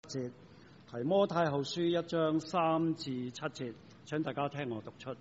節，提摩太後書1章3至7節，請大家聽我讀出。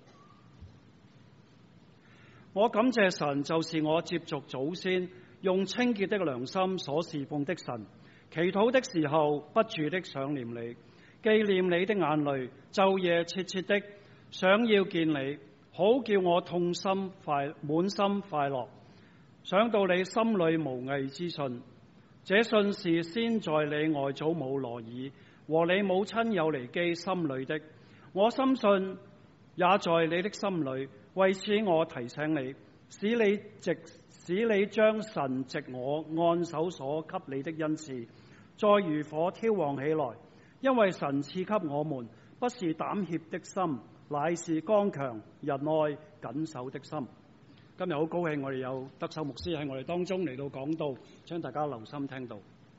我感謝神，就是我接續祖先，用清潔的良心所侍奉的神。祈禱的時候，不住的想念你，紀念你的眼淚，晝夜切切的想要見你，好叫我滿心快樂。想到你心裏無偽之信，這信是先在你外祖母羅爾和你母親友尼基心裏的，我深信也在你的心裏。為此我提醒你，使你將神藉我按手所給你的恩賜再如火挑旺起來，因為神賜給我們不是膽怯的心，乃是剛強、仁愛、謹守的心。今日好高興我哋有德秀牧師喺我哋當中嚟到講道，請大家留心聽到。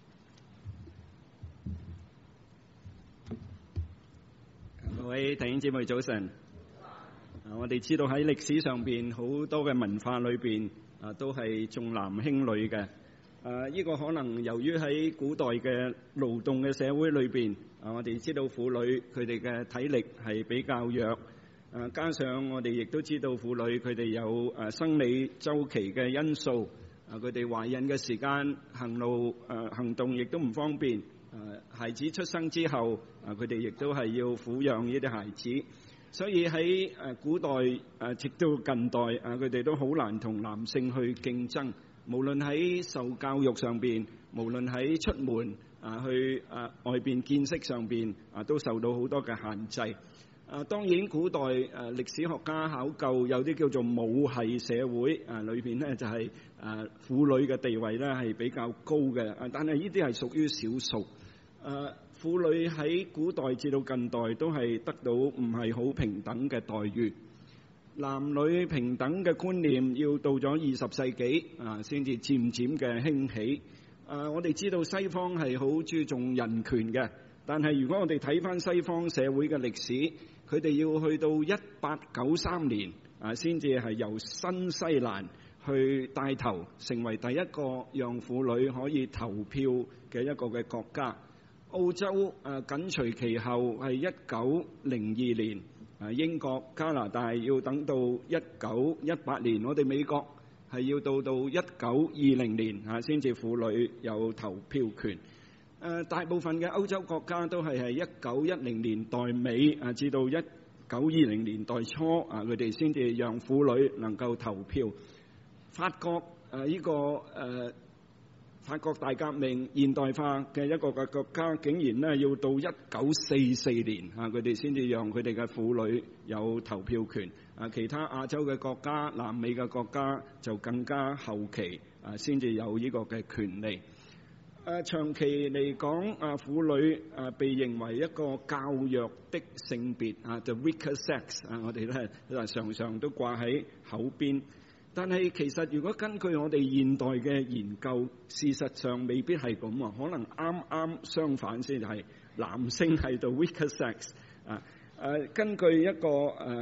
各位弟兄姊妹早晨。我哋知道喺歷史上邊好多嘅文化裏邊都係重男輕女嘅。呢個可能由於喺古代嘅勞動嘅社會裏邊，我哋知道婦女佢哋嘅體力係比較弱，加上我哋亦都知道婦女佢哋有生理周期嘅因素，佢哋懷孕嘅時間行動亦都唔方便，孩子出生之後佢哋亦都係要撫養呢啲孩子，所以喺古代直到近代佢哋都好難同男性去競爭。無論喺受教育上邊，無論喺出門去外邊見識上邊都受到好多嘅限制。當然古代歷史學家考究有啲叫做母系社會裏邊咧就係婦女嘅地位咧係比較高嘅，但係呢啲係屬於少數。婦女喺古代至到近代都係得到唔係好平等嘅待遇。男女平等嘅觀念要到咗20世紀先至漸漸嘅興起。我哋知道西方係好注重人權嘅，但係如果我哋睇返西方社會嘅歷史，佢哋要去到1893年先至係由新西蘭去帶頭成為第一個讓婦女可以投票嘅一個嘅國家。澳洲緊隨其後係1902年。英國、加拿大要等到1918年，我哋美國係要到1920年先至婦女有投票權。大部分嘅歐洲國家都係1910年代尾至到1920年代初佢哋先至讓婦女能夠投票。法國法國大革命現代化嘅一個嘅國家，竟然咧要到1944年佢哋先至讓佢哋嘅婦女有投票權。其他亞洲嘅國家、南美嘅國家就更加後期先至有呢個嘅權利。長期嚟講，婦女被認為一個較弱的性別，the weaker sex，我哋咧常常都掛喺口邊。但係其實如果根據我哋現代嘅研究，事實上未必係咁啊，可能啱相反先係男性係 the weaker sex。根據一個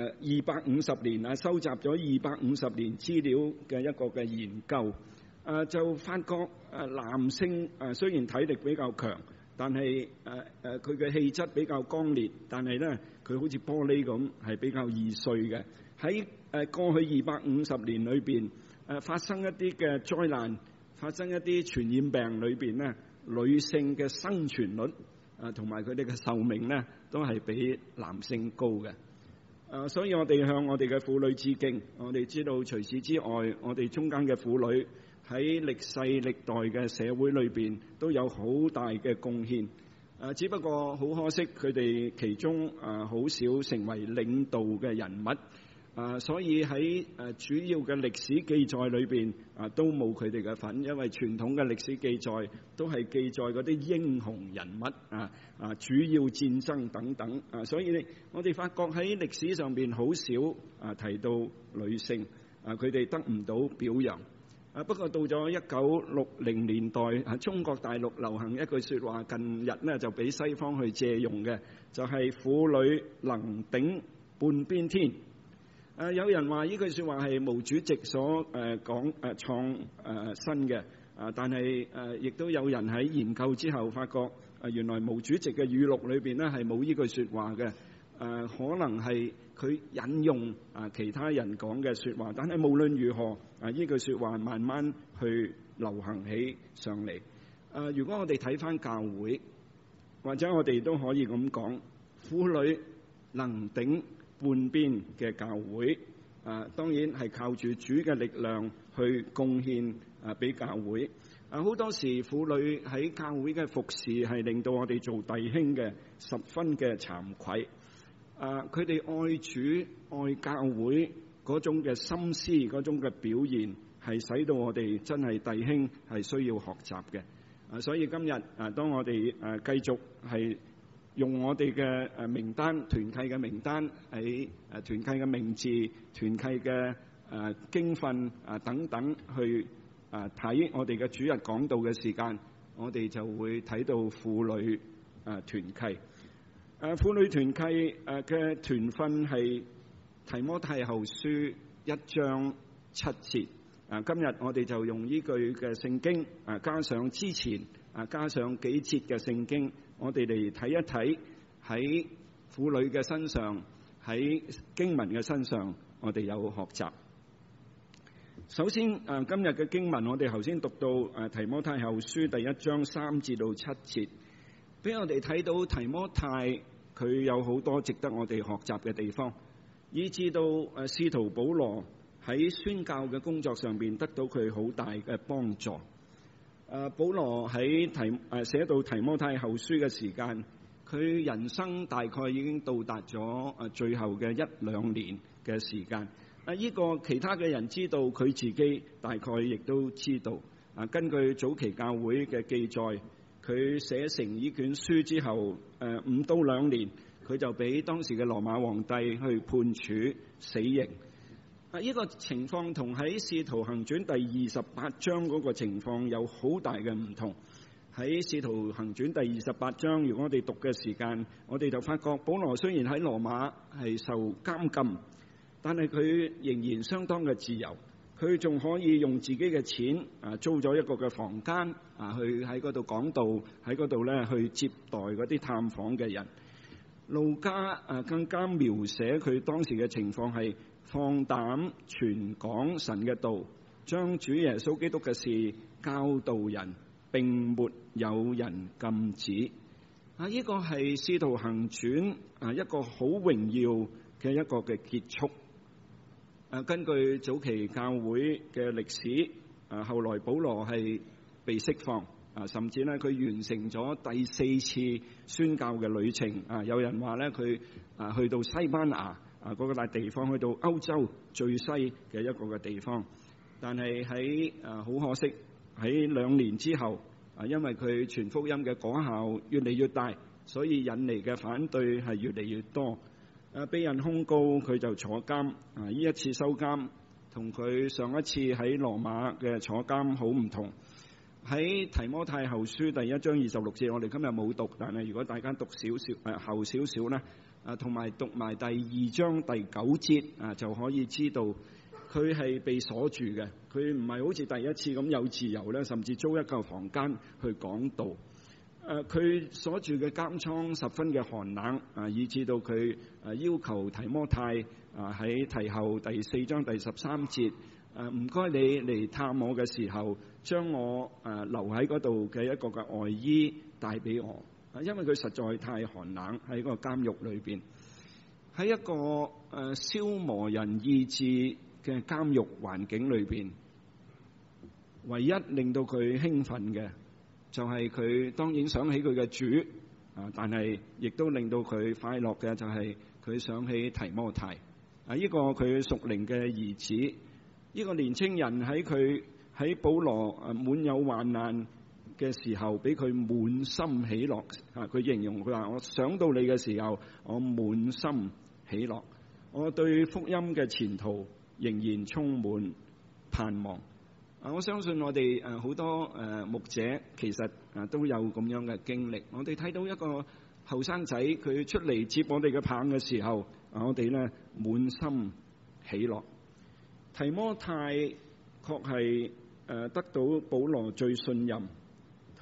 250年收集咗250年資料嘅一個嘅研究，就發覺男性雖然體力比較強，但係佢嘅氣質比較剛烈，但係咧佢好似玻璃咁係比較易碎嘅。喺過去250年裏邊，發生一啲嘅災難，發生一啲傳染病裏邊咧，女性嘅生存率同埋佢哋嘅壽命咧，都係比男性高嘅。所以我哋向我哋嘅婦女致敬。我哋知道除此之外，我哋中間嘅婦女喺歷世歷代嘅社會裏邊都有好大嘅貢獻。只不過好可惜，佢哋其中好少成為領導嘅人物。所以喺主要嘅歷史記載裏邊都冇佢哋嘅份，因為傳統嘅歷史記載都係記載嗰啲英雄人物主要戰爭等等。所以我哋發覺喺歷史上邊好少提到女性，佢哋得唔到表揚。不過到咗1960年代，中國大陸流行一句説話，近日呢就俾西方去借用嘅，就係婦女能頂半邊天。有人話呢句説話係毛主席所創新嘅，但係亦都有人喺研究之後發覺原來毛主席嘅語錄裏邊咧係冇呢句説話嘅。可能係佢引用其他人講嘅説話，但係無論如何呢句説話慢慢去流行起上嚟。如果我哋睇返教會，或者我哋都可以咁講，婦女能頂半邊嘅教會，當然係靠住主嘅力量去貢獻俾教會。好多時婦女喺教會嘅服侍係令到我哋做弟兄嘅十分嘅慚愧。佢哋愛主愛教會嗰種嘅心思，嗰種嘅表現，係使到我哋真係弟兄係需要學習嘅。所以今日當我哋繼續係用我哋嘅名單、團契嘅名單，喺團契嘅名字、團契嘅經訓等等去睇我哋嘅主日講道嘅時間，我哋就會睇到婦女團契。婦女團契嘅團訓係提摩太後書1章7節。今日我哋就用呢句嘅聖經加上之前加上幾節嘅聖經，我哋嚟睇一睇喺婦女嘅身上，喺經文嘅身上，我哋有學習。首先今日嘅經文，我哋頭先讀到提摩太後書第1章3至到7節，俾我哋睇到提摩太佢有好多值得我哋學習嘅地方，以至到使徒保羅喺宣教嘅工作上邊得到佢好大嘅幫助。保羅喺寫到提摩太後書嘅時間，佢人生大概已經到達咗最後嘅1-2年嘅時間。呢個其他嘅人知道，佢自己大概亦都知道。根據早期教會嘅記載，佢寫成呢卷書之後，5到2年，佢就俾當時嘅羅馬皇帝去判處死刑。呢個情況同喺《使徒行傳》第28章嗰個情況有好大嘅唔同。喺《使徒行傳》第28章，如果我哋讀嘅時間，我哋就發覺保羅雖然喺羅馬係受監禁，但係佢仍然相當嘅自由。佢仲可以用自己嘅錢租咗一個嘅房間去喺嗰度講道，喺嗰度咧去接待嗰啲探訪嘅人。路加更加描寫佢當時嘅情況係放膽傳講神嘅道，將主耶穌基督嘅事教導人，並沒有人禁止。呢個係使徒行傳一個好榮耀嘅一個嘅結束。根據早期教會嘅歷史，後來保羅係被釋放，甚至咧佢完成咗第4次宣教嘅旅程。有人話咧佢去到西班牙嗰個大地方，去到歐洲最西嘅一個嘅地方。但係喺好可惜，喺2年之後，因為佢傳福音嘅果效越嚟越大，所以引嚟嘅反對係越嚟越多。被人控告，佢就坐監。呢一次收監同佢上一次喺羅馬嘅坐監好唔同。喺提摩太後書第1章26節，我哋今日冇讀，但係如果大家讀後少少咧，同埋讀埋第2章第9節就可以知道佢係被鎖住嘅。佢唔係好似第一次咁有自由咧，甚至租一個房間去講道。佢所住嘅監倉十分嘅寒冷，以至到佢要求提摩太喺提後第4章第13節，唔該你嚟探我嘅時候，將我留喺嗰度嘅一個嘅外衣帶俾我，因為佢實在太寒冷喺個監獄裏邊，喺一個消磨人意志嘅監獄環境裏邊，唯一令到佢興奮嘅就係佢當然想起佢嘅主，但係亦都令到佢快樂嘅就係佢想起提摩太，呢個佢屬靈嘅兒子，呢個年青人喺保羅滿有患難嘅時候，俾佢滿心喜樂。佢形容佢話：我想到你嘅時候，我滿心喜樂，我對福音嘅前途仍然充滿盼望。我相信我哋好多牧者其實都有咁樣嘅經歷。我哋睇到一個後生仔，佢出嚟接我哋嘅棒嘅時候，我哋咧滿心喜樂。提摩太確係得到保羅最信任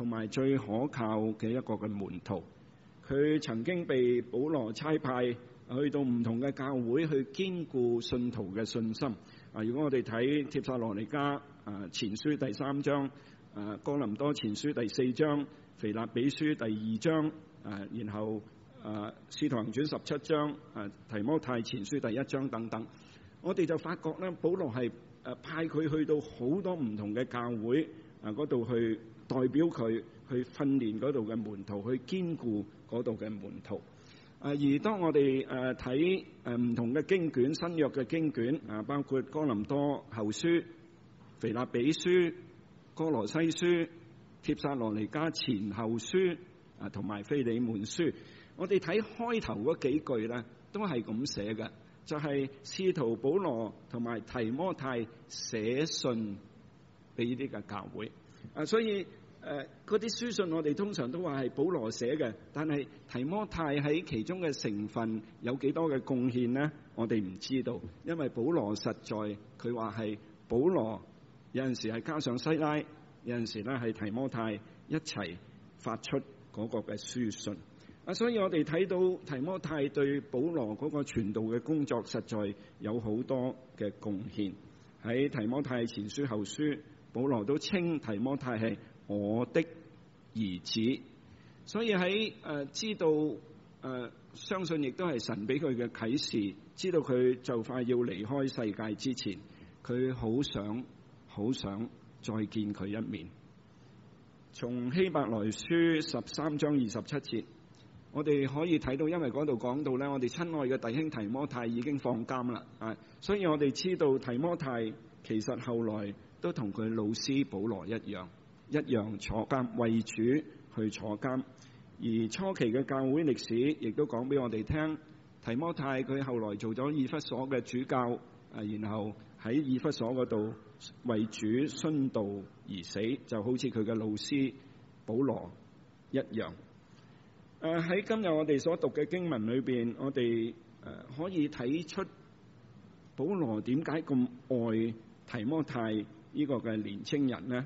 同埋最可靠嘅一個嘅門徒。佢曾經被保羅差派去到唔同嘅教會去堅固信徒嘅信心。如果我哋睇帖撒羅尼迦前書第3章，哥林多前書第4章，腓立比書第2章，然後使徒行傳17章，提摩太前書第1章等等，我哋就發覺咧，保羅係派佢去到好多唔同嘅教會嗰度去代表佢去訓練嗰度嘅門徒，去堅固嗰度嘅門徒。而當我哋睇唔同嘅經卷，新約嘅經卷包括哥林多後書、腓立比書、哥羅西書、帖撒羅尼迦前後書同埋腓利門書，我哋睇開頭嗰幾句咧，都係咁寫嘅，就係使徒保羅同埋提摩太寫信俾呢啲嘅教會。所以嗰啲書信我哋通常都話係保羅寫嘅，但係提摩太喺其中嘅成分有幾多嘅貢獻呢？我哋唔知道，因為保羅實在佢話係保羅有陣時係加上西拉，有陣時咧係提摩太一齊發出嗰個嘅書信。所以我哋睇到提摩太對保羅嗰個傳道嘅工作實在有好多嘅貢獻。喺提摩太前書後書，保羅都稱提摩太係我的兒子。所以喺知道相信亦都係神俾佢嘅啟示，知道佢就快要離開世界之前，佢好想再見佢一面。從希伯來書13章27節，我哋可以睇到，因為嗰度講到咧，我哋親愛嘅弟兄提摩太已經放監啦，所以我哋知道提摩太其實後來都同佢老師保羅一樣坐監，為主去坐監。而初期嘅教會歷史亦都講俾我哋聽，提摩太佢後來做咗以弗所嘅主教，然後喺以弗所嗰度為主殉道而死，就好似佢嘅老師保羅一樣。喺今日我哋所讀嘅經文裏邊，我哋可以睇出保羅點解咁愛提摩太呢個嘅年青人呢？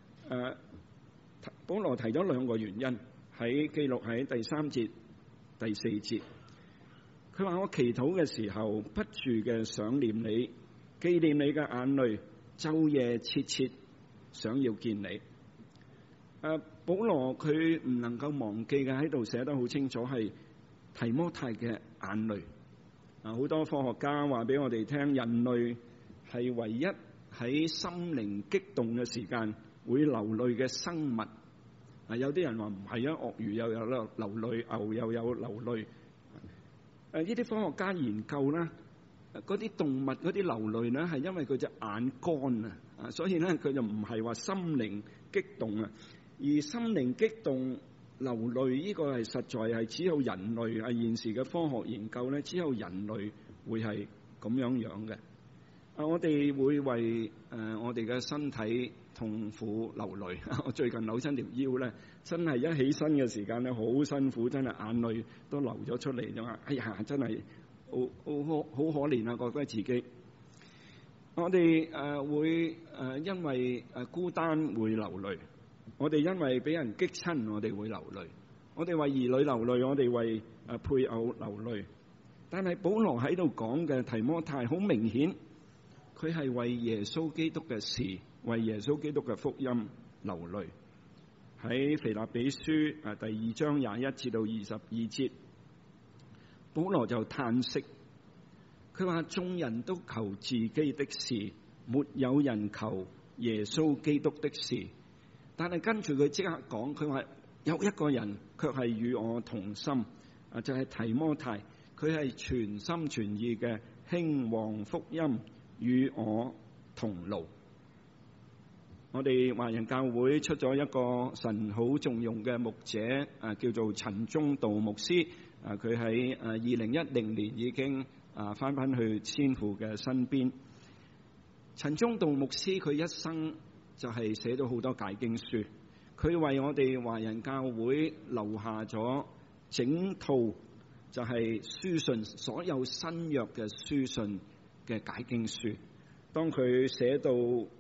保羅提咗兩個原因，喺記錄喺第3節、第4節。佢話：我祈禱嘅時候，不住嘅想念你，紀念你嘅眼淚，晝夜切切想要見你。保羅佢唔能夠忘記嘅，喺度寫得好清楚，係提摩太嘅眼淚。好多科學家話俾我哋聽，人類係唯一喺心靈激動嘅時間會流淚嘅生物。有啲人話唔係啊，鱷魚又有流淚，牛又有流淚。呢啲科學家研究咧，嗰啲動物嗰啲流淚咧，係因為佢隻眼乾啊，所以咧佢就唔係話心靈激動啊。而心靈激動流淚呢個係實在係只有人類，現時嘅科學研究咧，只有人類會係咁樣嘅。我哋會為我哋嘅身體痛苦流淚。我最近扭親條腰咧，真係一起身嘅時間咧，好辛苦，真係眼淚都流咗出嚟，就話哎呀，真係好可憐啊，覺得自己。我哋會因為孤單會流淚，我哋因為俾人激親，我哋會流淚，我哋為兒女流淚，我哋為配偶流淚。但係保羅喺度講嘅提摩太，好明顯佢係為耶穌基督嘅事，為耶穌基督嘅福音流淚。喺腓立比書第2章21至到22節，保羅就嘆息，佢話：眾人都求自己的事，沒有人求耶穌基督的事。但係跟住佢即刻講，佢話有一個人卻係與我同心，就係提摩太，佢係全心全意嘅興旺福音，與我同勞。我哋華人教會出咗一個神好重用嘅牧者，叫做陳忠道牧師。佢喺2010年已經翻去天父嘅身邊。陳忠道牧師佢一生就係寫咗好多解經書，佢為我哋華人教會留下咗整套就係書信，所有新約嘅書信嘅解經書。當佢寫到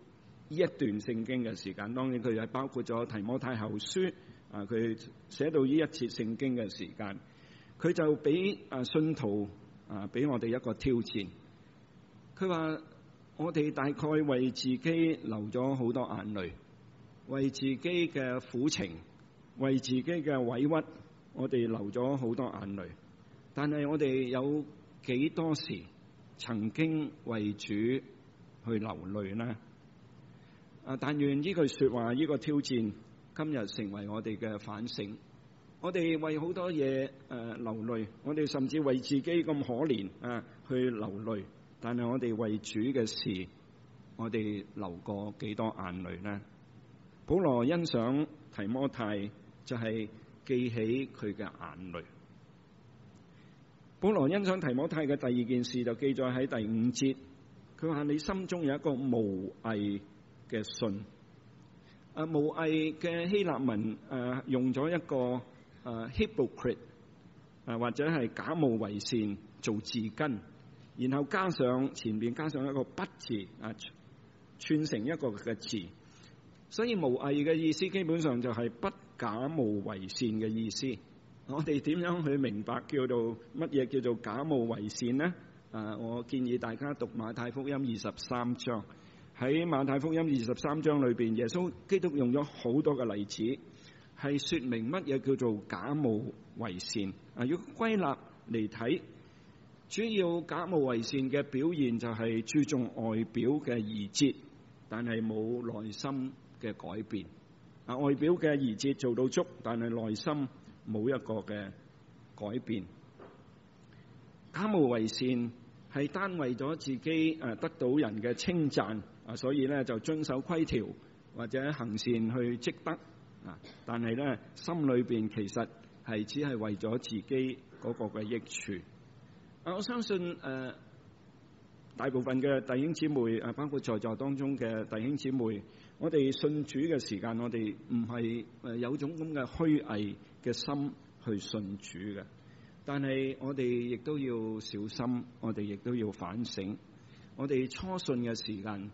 一段聖經嘅時間。當然佢係包括咗提摩太後書佢寫到呢一節聖經嘅時間，佢就俾信徒俾我哋一個挑戰。佢話我哋大概為自己流咗好多眼淚，為自己嘅苦情，為自己嘅委屈，我哋流咗好多眼淚。但係我哋有幾多時曾經為主去流淚呢？但願呢句說話，呢個挑戰今日成為我哋嘅反省。我哋為好多嘢流淚，我哋甚至為自己咁可憐去流淚。但係我哋為主嘅事，我哋流過幾多眼淚呢？保羅欣賞提摩太，就係記起佢嘅眼淚。保羅欣賞提摩太嘅第二件事就記載喺第5節，佢話你心中有一個無偽嘅信。無偽嘅希臘文用咗一個hypocrite 或者係假冒為善做字根，然後加上前面加上一個不字串成一個嘅字，所以無偽嘅意思基本上就係不假冒為善嘅意思。我哋點樣去明白叫做乜嘢叫做假冒為善呢？我建議大家讀馬太福音23章。喺馬太福音23章裏邊，耶穌基督用咗好多嘅例子，係說明乜嘢叫做假冒為善。如果歸納嚟睇，主要假冒為善嘅表現就係注重外表嘅儀節，但係冇內心嘅改變。外表嘅儀節做到足，但係內心冇一個嘅改變。假冒為善係單為咗自己得到人嘅稱讚，所以咧就遵守規條或者行善去積德。但係咧心裏邊其實係只係為咗自己嗰個嘅益處。我相信大部分嘅弟兄姊妹包括在座當中嘅弟兄姊妹，我哋信主嘅時間，我哋唔係有種咁嘅虛偽嘅心去信主嘅。但係我哋亦都要小心，我哋亦都要反省。我哋初信嘅時間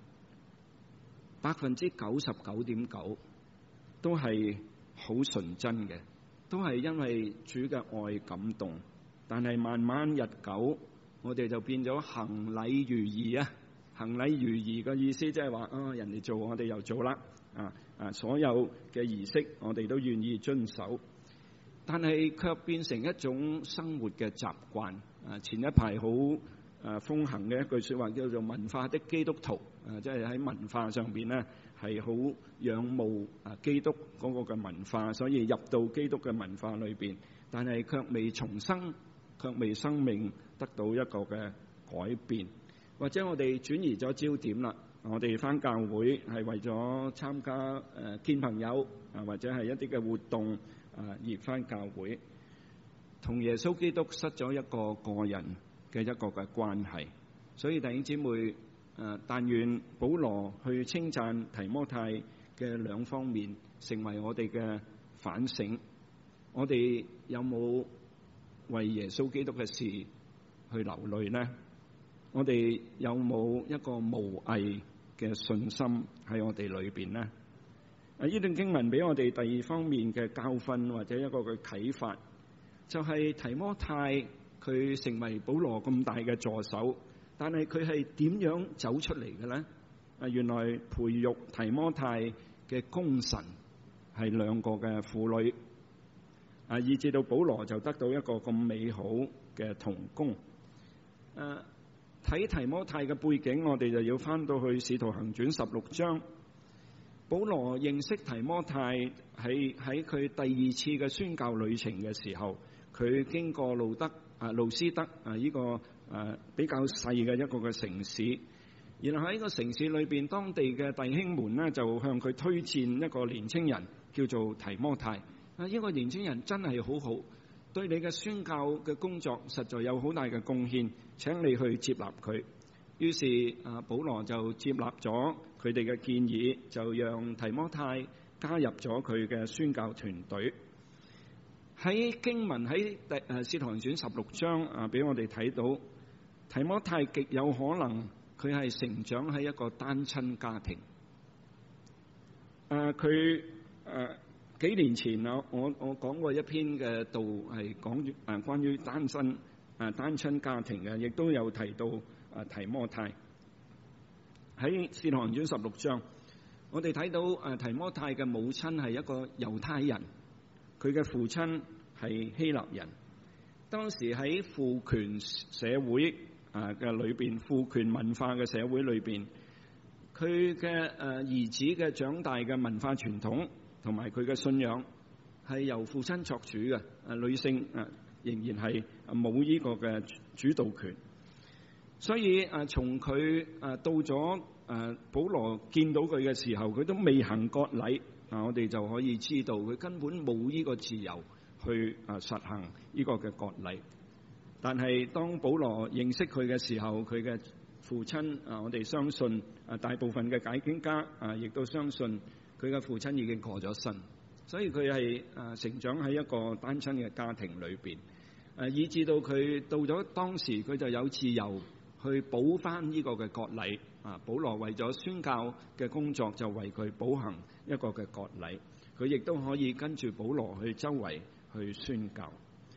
99.9%都係好純真嘅，都係因為主嘅愛感動。但係慢慢日久，我哋就變咗行禮如儀啊！行禮如儀嘅意思即係話人哋做我哋又做啦，所有嘅儀式我哋都願意遵守，但係卻變成一種生活嘅習慣。前一排好風行嘅一句說話叫做文化的基督徒，即係喺文化上邊咧係好仰慕基督嗰個嘅文化，所以入到基督嘅文化裏邊，但係卻未重生，卻未生命得到一個嘅改變。或者我哋轉移咗焦點啦，我哋返教會係為咗參加見朋友或者係一啲嘅活動而返教會，同耶穌基督失咗一個個人嘅一個嘅關係。所以弟兄姊妹，但願保羅去稱讚提摩太嘅兩方面，成為我哋嘅反省。我哋有冇為耶穌基督嘅事去流淚呢？我哋有冇一個無偽嘅信心喺我哋裏邊呢？呢段經文俾我哋第二方面嘅教訓或者一個嘅啟發，就係提摩太佢成為保羅咁大嘅助手，但係佢係點樣走出嚟嘅呢？原來培育提摩太嘅功臣係兩個嘅婦女，以至到保羅就得到一個咁美好嘅同工。睇提摩太嘅背景，我哋就要翻到去《使徒行傳》16章。保羅認識提摩太喺佢第二次嘅宣教旅程嘅時候，佢經過路斯德呢個比較細嘅一個嘅城市，然後喺呢個城市裏邊，當地嘅弟兄們呢就向佢推薦一個年青人叫做提摩太。呢個年青人真係好好，對你嘅宣教嘅工作實在有好大嘅貢獻，請你去接納佢。於是保羅就接納咗佢哋嘅建議，就讓提摩太加入咗佢嘅宣教團隊。喺經文喺使徒行傳16章俾我哋睇到，提摩太極有可能佢係成長喺一個單親家庭。 佢幾年前我講過一篇嘅道係講關於單親家庭嘅，亦都有提到提摩太。喺《使徒行傳》16章，我哋睇到提摩太嘅母親係一個猶太人，佢嘅父親係希臘人。當時喺父權社會嘅裏邊，父權文化嘅社會裏邊，佢嘅兒子嘅長大嘅文化傳統同埋佢嘅信仰係由父親作主嘅，女性仍然係冇呢個嘅主導權。所以從佢到咗保羅見到佢嘅時候，佢都未行割禮，我哋就可以知道佢根本冇呢個自由去實行呢個嘅割禮。但係當保羅認識佢嘅時候，佢嘅父親我哋相信大部分嘅解經家亦都相信佢嘅父親已經過咗身，所以佢係成長喺一個單親嘅家庭裏邊，以至到佢到咗當時佢就有自由去補翻呢個嘅割禮。保羅為咗宣教嘅工作就為佢補行一個嘅割禮，佢亦都可以跟住保羅去周圍去宣教。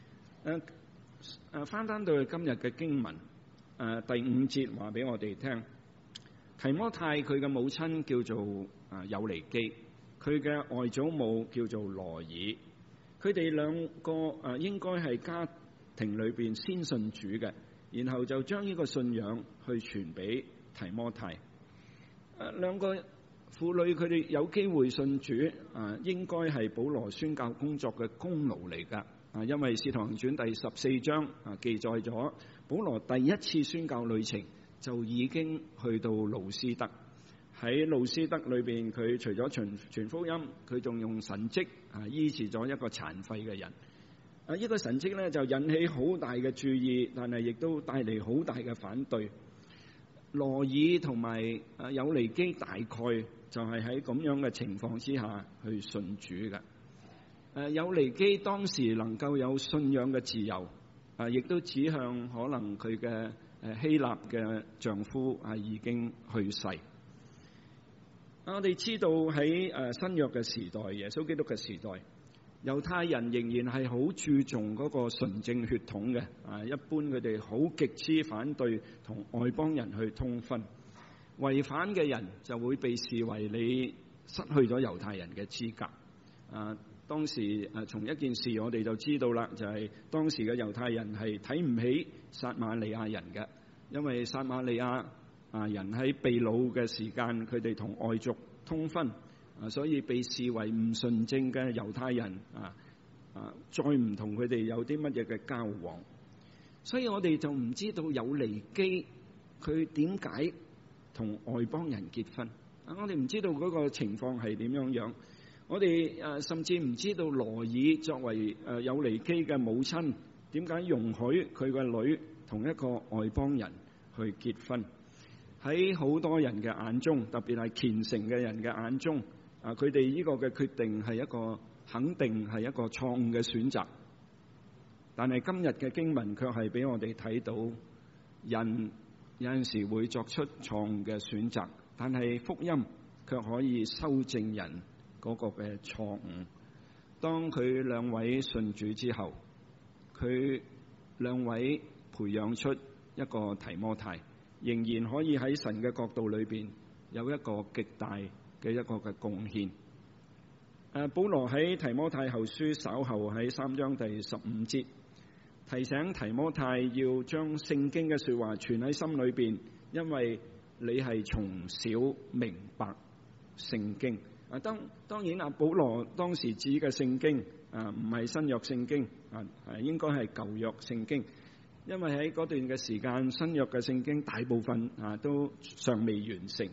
翻到去今日嘅經文，第5節話俾我哋聽，提摩太佢嘅母親叫做友尼基，佢嘅外祖母叫做羅爾，佢哋兩個應該係家庭裏邊先信主嘅，然後就將呢個信仰去傳俾提摩太。兩個婦女佢哋有機會信主，應該係保羅宣教工作嘅功勞嚟㗎。因為《使徒行傳》第14章記載咗保羅第一次宣教旅程就已經去到路斯德。喺路斯德裏邊，佢除咗傳福音，佢仲用神蹟醫治咗一個殘廢嘅人。呢個神蹟咧就引起好大嘅注意，但係亦都帶嚟好大嘅反對。羅爾同埋友尼基大概就係喺咁樣嘅情況之下去信主嘅。友尼基當時能夠有信仰嘅自由，亦都指向可能佢嘅希臘嘅丈夫已經去世。我哋知道喺新約嘅時代，耶穌基督嘅時代，猶太人仍然係好注重嗰個純正血統嘅。一般佢哋好極之反對同外邦人去通婚，違反嘅人就會被視為你失去咗猶太人嘅資格。當時從一件事我哋就知道啦，就係當時嘅猶太人係睇唔起撒瑪利亞人嘅，因為撒瑪利亞人喺被擄嘅時間，佢哋同外族通婚，所以被視為唔純正嘅猶太人，再唔同佢哋有啲乜嘢嘅交往。所以我哋就唔知道友尼基佢點解同外邦人結婚，我哋唔知道嗰個情況係點樣樣。我哋甚至唔知道羅爾作為友尼基嘅母親，點解容許佢個女同一個外邦人去結婚。喺好多人嘅眼中，特別係虔誠嘅人嘅眼中，佢哋呢個嘅決定係一個肯定係一個錯誤嘅選擇。但係今日嘅經文卻係俾我哋睇到，人有陣時會作出錯誤嘅選擇，但係福音卻可以修正人嗰個嘅錯誤。當佢兩位信主之後，佢兩位培養出一個提摩太，仍然可以喺神嘅角度裏邊有一個極大嘅一個嘅貢獻。保羅喺提摩太後書稍後喺3章第15節提醒提摩太要將聖經嘅說話存喺心裏邊，因為你係從小明白聖經。當然保羅當時指嘅聖經唔係新約聖經，應該係舊約聖經，因為喺嗰段嘅時間，新約嘅聖經大部分都尚未完成。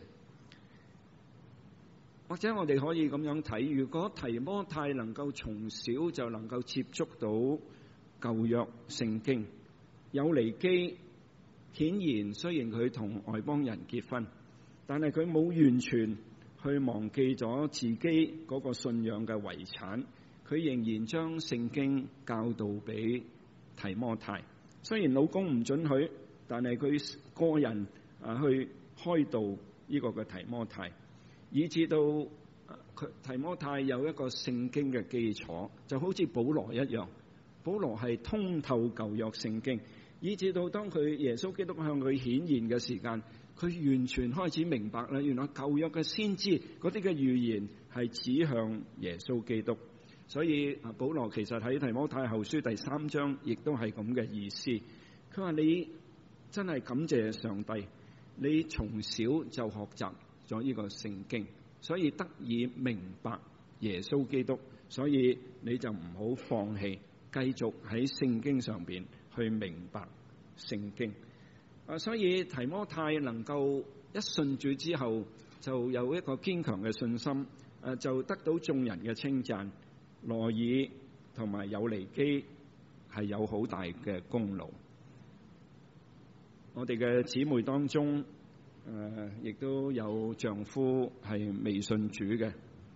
或者我哋可以咁樣睇，如果提摩太能夠從小就能夠接觸到舊約聖經，友尼基顯然雖然佢同外邦人結婚，但係佢冇完全去忘記咗自己嗰個信仰嘅遺產，佢仍然將聖經教導俾提摩太。雖然老公唔准許，但係佢個人去開導呢個嘅提摩太，以至到提摩太有一個聖經嘅基礎，就好似保羅一樣。保羅係通透舊約聖經，以至到當佢耶穌基督向佢顯現嘅時間，佢完全開始明白啦。原來舊約嘅先知嗰啲嘅預言係指向耶穌基督。所以保羅其實喺提摩太後書第3章亦都係咁嘅意思。佢話你真係感謝上帝，你從小就學習咗呢個聖經，所以得以明白耶穌基督，所以你就唔好放棄，繼續喺聖經上邊去明白聖經。所以提摩太能夠一信主之後，就有一個堅強嘅信心，就得到眾人嘅稱讚。羅爾同埋友尼基係有好大嘅功勞。我哋嘅姊妹當中，亦都有丈夫係未信主嘅。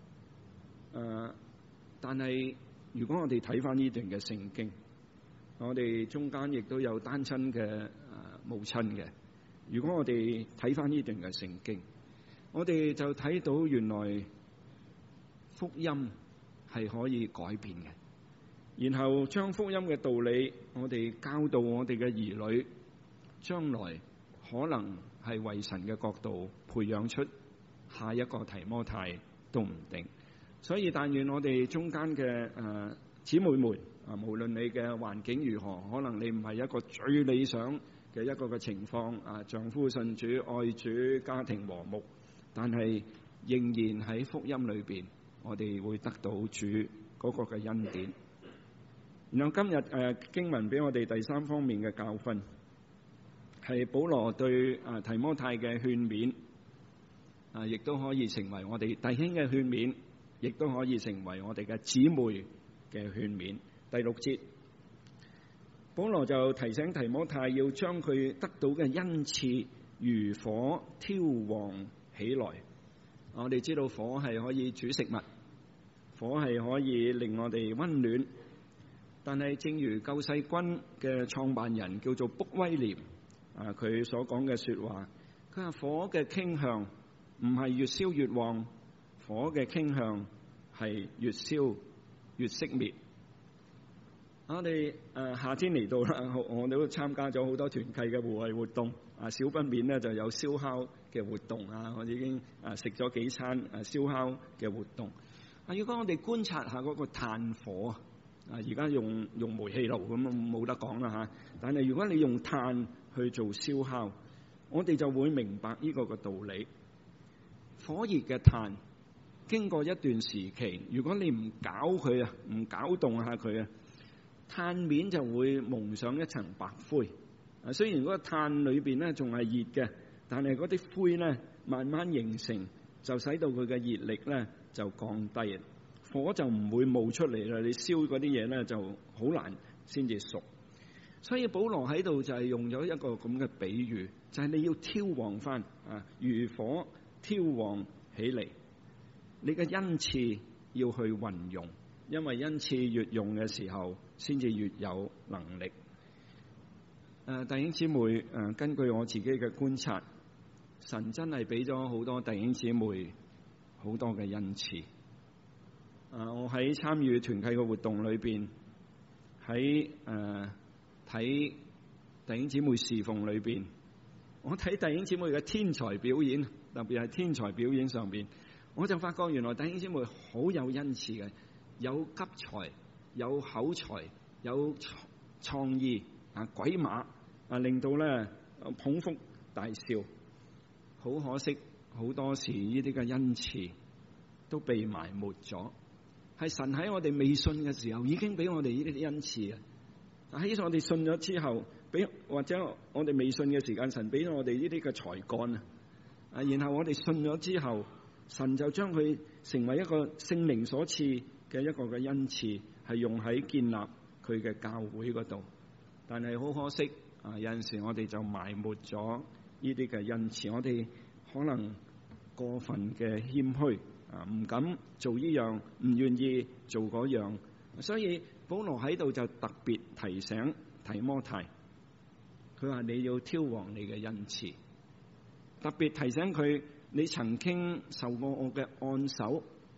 但係如果我哋睇翻呢段嘅聖經，我哋中間亦都有單親嘅母親嘅。如果我哋睇翻呢段嘅聖經，我哋就睇到原來福音係可以改變嘅，然後將福音嘅道理，我哋教導我哋嘅兒女，將來可能係為神嘅國度培養出下一個提摩太都唔定。所以但願我哋中間嘅姊妹們無論你嘅環境如何，可能你唔係一個最理想嘅一個嘅情況，丈夫信主、愛主、家庭和睦，但係仍然喺福音裏邊，我哋會得到主嗰個嘅恩典。然後今日經文俾我哋第三方面嘅教訓，係保羅對提摩太嘅勸勉，亦都可以成為我哋弟兄嘅勸勉，亦都可以成為我哋嘅姊妹嘅勸勉。第6節，保羅就提醒提摩太要將佢得到嘅恩賜如火挑旺起來。我哋知道火係可以煮食物，火係可以令我哋溫暖。但係正如救世軍嘅創辦人叫做卜威廉佢所講嘅說話，佢話火嘅傾向唔係越燒越旺，火嘅傾向係越燒越熄滅。我哋夏天嚟到啦，我哋都參加咗好多團契嘅戶外活動。少不免咧就有燒烤嘅活動我已經食咗幾餐燒烤嘅活動。如果我哋觀察下嗰個炭火而家用煤氣爐咁冇得講啦嚇。但係如果你用炭去做燒烤，我哋就會明白呢個嘅道理。火熱嘅炭經過一段時期，如果你唔攪佢唔攪動下佢炭面就會蒙上一層白灰。雖然嗰個炭裏邊咧仲係熱嘅，但係嗰啲灰咧慢慢形成，就使到佢嘅熱力咧就降低，火就唔會冒出嚟啦。你燒嗰啲嘢咧就好難先至熟。所以保羅喺度就係用咗一個咁嘅比喻，就係你要挑旺翻如火挑旺起嚟。你嘅恩賜要去運用，因為恩賜越用嘅時候，先至越有能力。弟兄姊妹，根據我自己嘅觀察，神真係俾咗好多弟兄姊妹好多嘅恩賜。我喺參與團契嘅活動裏邊，喺睇弟兄姊妹侍奉裏邊，我睇弟兄姊妹嘅天才表演，特別係天才表演上邊，我就發覺原來弟兄姊妹好有恩賜嘅，有急才，有口才，有創意鬼馬令到咧捧腹大笑。好可惜，好多時呢啲嘅恩賜都被埋沒咗。係神喺我哋未信嘅時候已經俾我哋呢啲恩賜喺我哋信咗之後，或者我哋未信嘅時間，神俾我哋呢啲嘅才幹然後我哋信咗之後，神就將佢成為一個聖靈所賜嘅一個嘅恩賜，係用喺建立佢嘅教會嗰度。但係好可惜有陣時我哋就埋沒咗呢啲嘅恩賜，我哋可能過分嘅謙虛唔敢做呢樣，唔願意做嗰樣。所以保羅喺度就特別提醒提摩太，佢話你要挑旺你嘅恩賜，特別提醒佢，你曾經受過我嘅按手，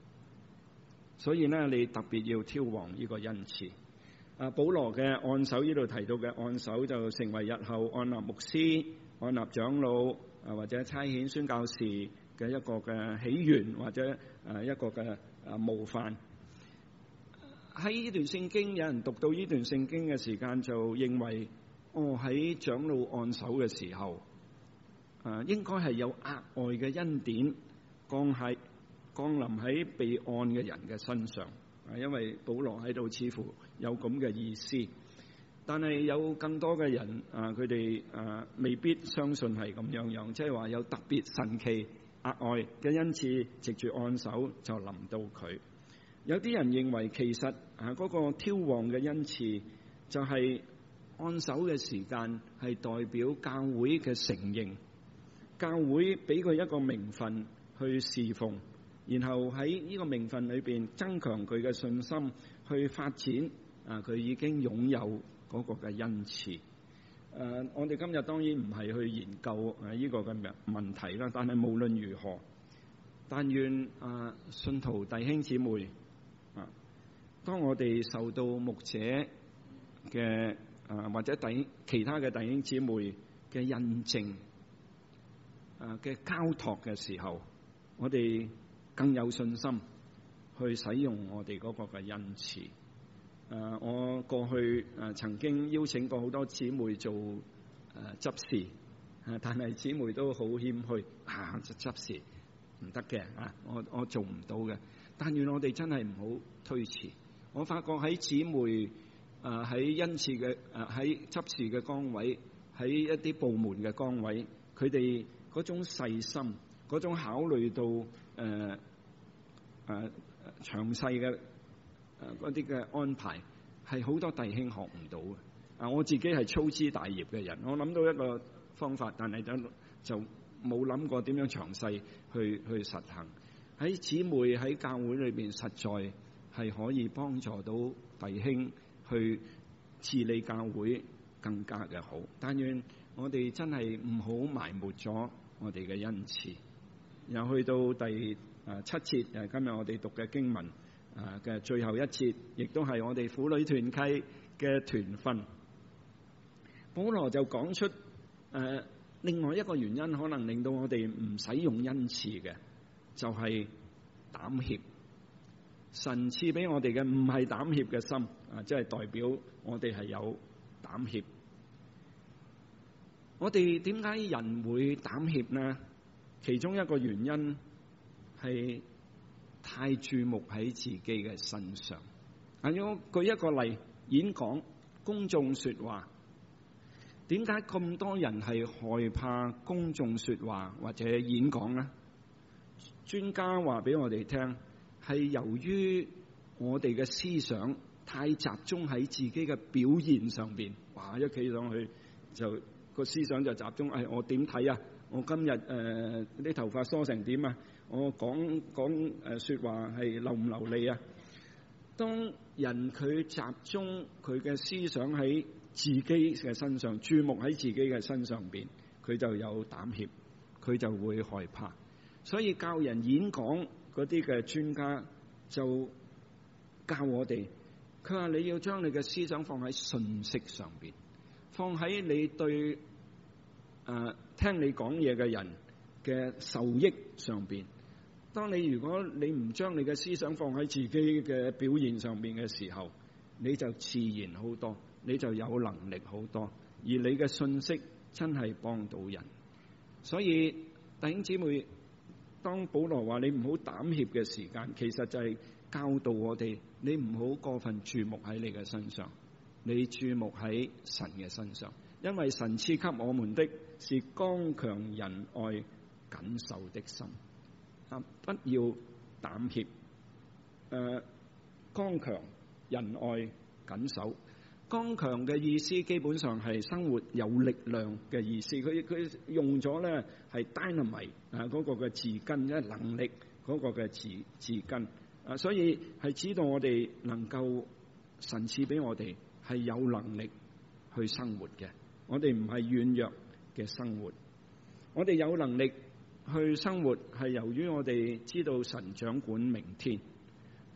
所以呢，你特別要挑旺呢個恩賜。保羅嘅按手呢度提到嘅按手就成為日後按立牧師、按立長老或者差遣宣教士嘅一個嘅起源，或者一個嘅模範。喺呢段聖經，有人讀到呢段聖經嘅時間就認為，喺長老按手嘅時候，應該係有額外嘅恩典降臨喺被按嘅人嘅身上。因為保羅喺度似乎有咁嘅意思，但係有更多嘅人佢哋未必相信係咁樣，即係話有特別神奇額外嘅恩賜，藉住按手就臨到佢。有啲人認為其實嗰個挑旺嘅恩賜就係按手嘅時間係代表教會嘅承認，教會俾佢一個名分去侍奉，然後喺呢個名分裏邊增強佢嘅信心，去發展佢已經擁有嗰個嘅恩賜。我哋今日當然唔係去研究呢個嘅問題啦，但係無論如何，但願信徒弟兄姊妹當我哋受到牧者嘅或者其他嘅弟兄姊妹嘅印證嘅交託嘅時候，我哋更有信心去使用我哋嗰個嘅恩賜。我過去曾經邀請過好多姊妹做執事，但係姊妹都好謙虛，執事唔得嘅，我做唔到嘅。但願我哋真係唔好推辭。我發覺喺姊妹喺恩賜嘅喺執事嘅崗位，喺一啲部門嘅崗位，佢哋嗰種細心，嗰種考慮到詳細嘅嗰啲嘅安排，係好多弟兄學唔到嘅。我自己係粗枝大葉嘅人，我諗到一個方法，但係就冇諗過點樣詳細去實行。喺姊妹喺教會裏邊，實在係可以幫助到弟兄去治理教會更加嘅好。但願我哋真係唔好埋沒咗我哋嘅恩賜。然後去到第7節，今日我哋讀嘅經文嘅最後一節，亦都係我哋婦女團契嘅團訓。保羅就講出另外一個原因，可能令到我哋唔使用恩賜嘅，就係膽怯。神賜俾我哋嘅唔係膽怯嘅心，即係代表我哋係有膽怯。我哋點解人會膽怯呢？其中一個原因係太注目喺自己嘅身上。我舉一個例，演講、公眾說話。點解咁多人係害怕公眾說話或者演講呢？專家話俾我哋聽，係由於我哋嘅思想太集中喺自己嘅表現上邊。哇！一企上去就個思想就集中，我點睇啊？我今日啲頭髮梳成點啊？我講說話係流唔流利啊？當人佢集中佢嘅思想喺自己嘅身上，注目喺自己嘅身上邊，佢就有膽怯，佢就會害怕。所以教人演講嗰啲嘅專家就教我哋，佢話你要將你嘅思想放喺信息上邊，放喺你對聽你講嘢嘅人嘅受益上邊。如果你唔將你嘅思想放喺自己嘅表現上邊嘅時候，你就自然好多，你就有能力好多，而你嘅信息真係幫到人。所以弟兄姊妹，當保羅話你唔好膽怯嘅時間，其實就係教導我哋，你唔好過分注目喺你嘅身上，你注目喺神嘅身上，因為神賜給我們的是剛強仁愛謹守的心。不要膽怯。剛強仁愛謹守。剛強嘅意思基本上係生活有力量嘅意思，佢用咗咧係 dynamite 嗰個嘅字根，即係能力嗰個嘅字根。所以係指導我哋能夠神賜俾我哋係有能力去生活嘅，我哋唔係軟弱嘅生活，我哋有能力去生活係由於我哋知道神掌管明天。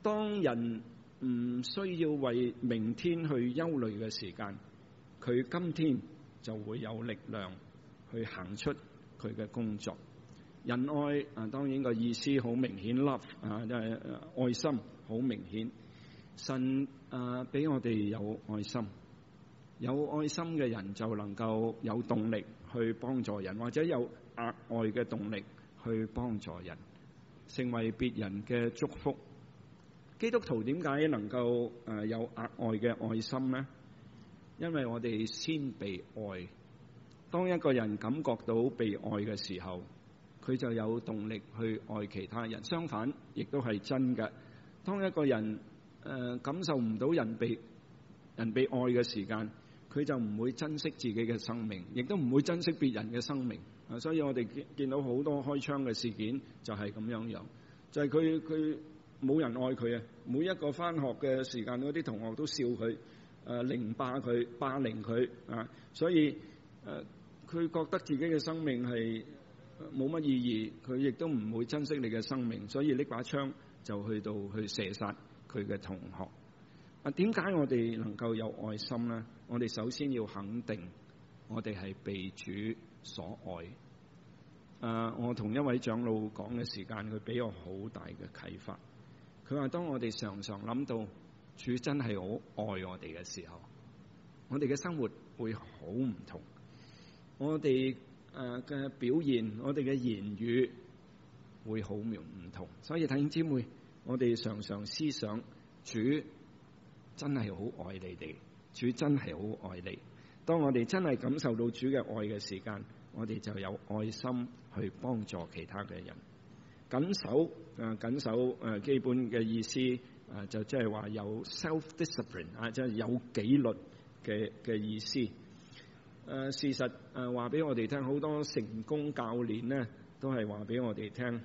當人唔需要為明天去憂慮嘅時間，佢今天就會有力量去行出佢嘅工作。仁愛當然個意思好明顯 ，love 即係愛心好明顯。神俾我哋有愛心，有愛心嘅人就能夠有動力去幫助人，或者有額外嘅動力去幫助人，成為別人嘅祝福。基督徒點解能夠有額外嘅愛心呢？因為我哋先被愛。當一個人感覺到被愛嘅時候，佢就有動力去愛其他人。相反，亦都係真嘅。當一個人感受唔到人被愛嘅時間，佢就唔會珍惜自己嘅生命，亦都唔會珍惜別人嘅生命。所以我哋見到好多開槍嘅事件就係咁樣，就係佢冇人愛佢啊！每一個返學嘅時間，嗰啲同學都笑佢，凌霸佢，霸凌佢啊！所以佢覺得自己嘅生命係冇乜意義，佢亦都唔會珍惜你嘅生命，所以拎把槍就去到去射殺佢嘅同學。點解我哋能夠有愛心呢？我哋首先要肯定我哋係被主所愛。我同一位長老講嘅時間，佢俾我好大嘅啟發。佢話：當我哋常常諗到主真係好愛我哋嘅時候，我哋嘅生活會好唔同，我哋嘅表現，我哋嘅言語會好唔同。所以弟兄姊妹，我哋常常思想主真係好愛你哋，主真係好愛你。當我哋真係感受到主嘅愛嘅時間，我哋就有愛心去幫助其他嘅人。謹守基本嘅意思就即係話有 self-discipline 即係有紀律嘅意思。事實話俾我哋聽，好多成功教練咧都係話俾我哋聽，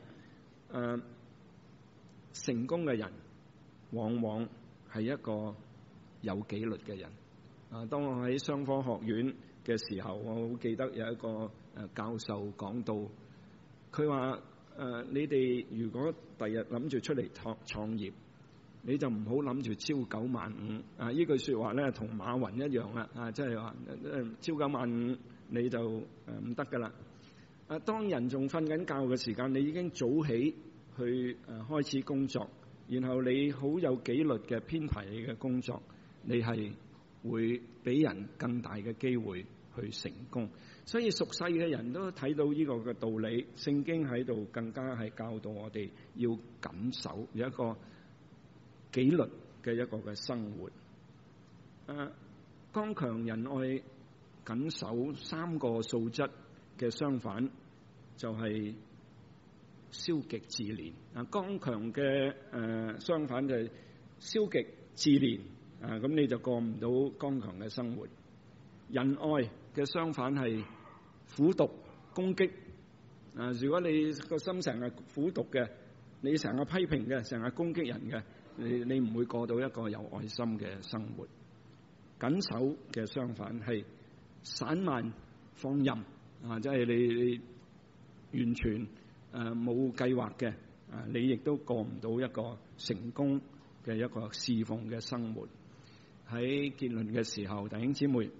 成功嘅人往往係一個有紀律嘅人。當我喺商科學院嘅時候，我好記得有一個教授講到，佢話你哋如果第日諗住出嚟創業，你就唔好諗住朝9晚5。呢句説話咧同馬雲一樣啦，即係話朝9晚5你就唔得噶啦。當人仲瞓緊覺嘅時間，你已經早起去開始工作，然後你好有紀律嘅編排你嘅工作，你係會俾人更大嘅機會去成功。所以屬世嘅人都睇到呢個嘅道理，聖經喺度更加係教導我哋要謹守有一個紀律嘅一個嘅生活。剛強、仁愛、謹守三個素質嘅相反就係消極自憐。剛強嘅相反就係消極自憐。咁你就過唔到剛強嘅生活。仁愛嘅相反係苦毒攻擊。如果你個心成日苦毒嘅，你成日批評嘅，成日攻擊人嘅，你唔會過到一個有愛心嘅生活。謹守嘅相反係散漫放任。即係你完全冇計劃嘅，你亦都過唔到一個成功嘅一個侍奉嘅生活。喺結論嘅時候，弟兄姊妹，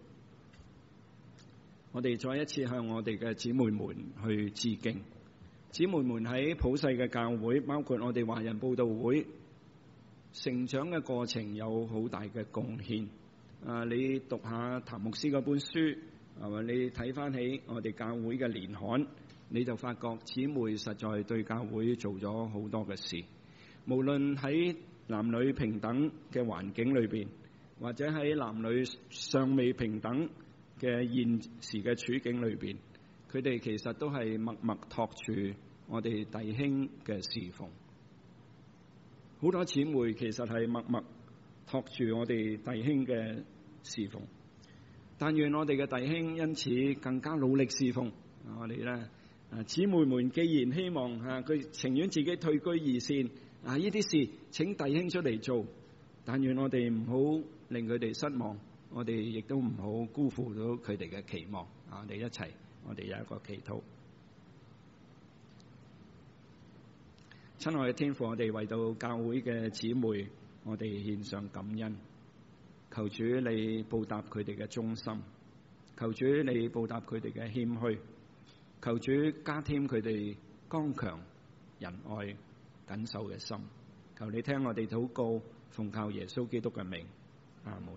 我哋再一次向我哋嘅姊妹們去致敬。姊妹們喺普世嘅教會，包括我哋華人佈道會，成長嘅過程有好大嘅貢獻。你讀下譚牧師嗰本書，係嘛？你睇翻起我哋教會嘅年刊，你就發覺姊妹實在對教會做咗好多嘅事。無論喺男女平等嘅環境裏邊，或者喺男女尚未平等嘅現時嘅處境裏邊，佢哋其實都係默默托住我哋弟兄嘅侍奉。好多姊妹其實係默默托住我哋弟兄嘅侍奉。但願我哋嘅弟兄因此更加努力侍奉。我哋咧，姊妹們既然希望佢情願自己退居二線，呢啲事請弟兄出嚟做。但願我哋唔好令佢哋失望，我哋亦都唔好辜負到佢哋嘅期望。我哋一齊，我哋有一個祈禱。 親愛嘅天父，我哋為到教會嘅姊妹，我哋獻上感恩。求主你報答佢哋嘅忠心，求主你報答佢哋嘅謙虛，求主加添佢哋剛強仁愛謹守嘅心。求你聽我哋禱告，奉靠耶穌基督嘅名，阿門。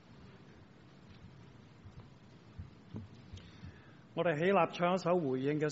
我哋起立唱一首回應嘅